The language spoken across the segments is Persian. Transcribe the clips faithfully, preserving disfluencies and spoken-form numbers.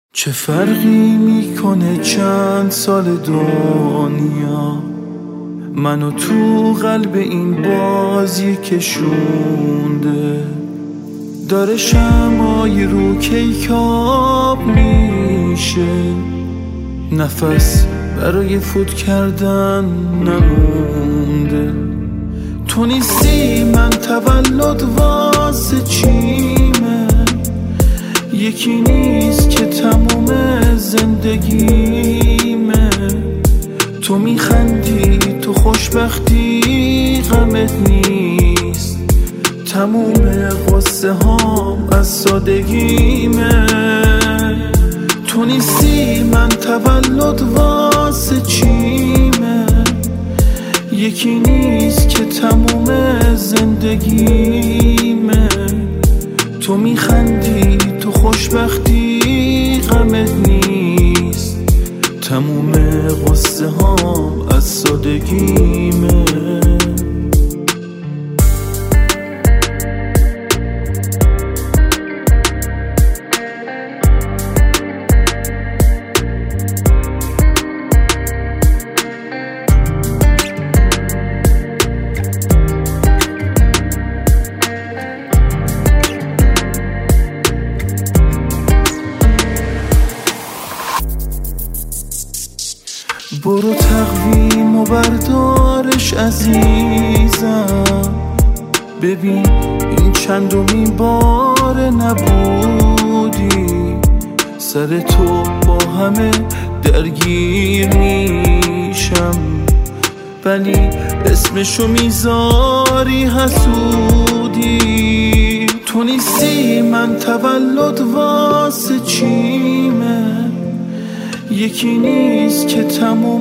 چه فرقی میکنه چند سال دنیا منو تو قلب این بازی کشونده، داره شمعای رو کیکاب میشه، نفس برای فوت کردن نمونده. تو نیستی من تولد واسه چیمه، یکی نیست که تموم زندگیمه. تو میخندی تو خوشبختی غمت نیست، تموم غصه هام از سادگیمه. تو نیستی من تولد واسه چیمه، یکی نیست که تموم زندگیمه. تو میخندی تو خوشبختی غمت نیست، تموم غصه هام از سادگیمه. برو تقویم و بردارش عزیزم، ببین این چندمین بار نبودی. سر تو با همه درگیر میشم، ولی اسمشو میذاری حسودی. تو نیستی من تولد واسه چیمه، یکی نیست که تموم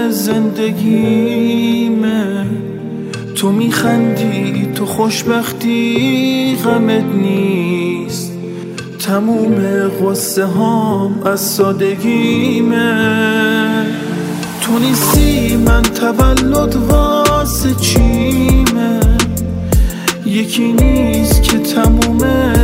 زندگیمه. تو میخندی تو خوشبختی غمت نیست، تموم غصه هام از سادگیمه. تو نیستی من تولد واسه چیمه، یکی نیست که تموم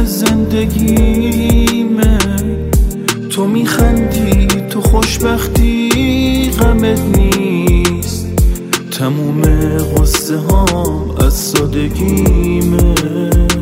زندگیمه. تو میخندی تو خوشبختی غمت نیست، تموم غصه هام از سادگیمه.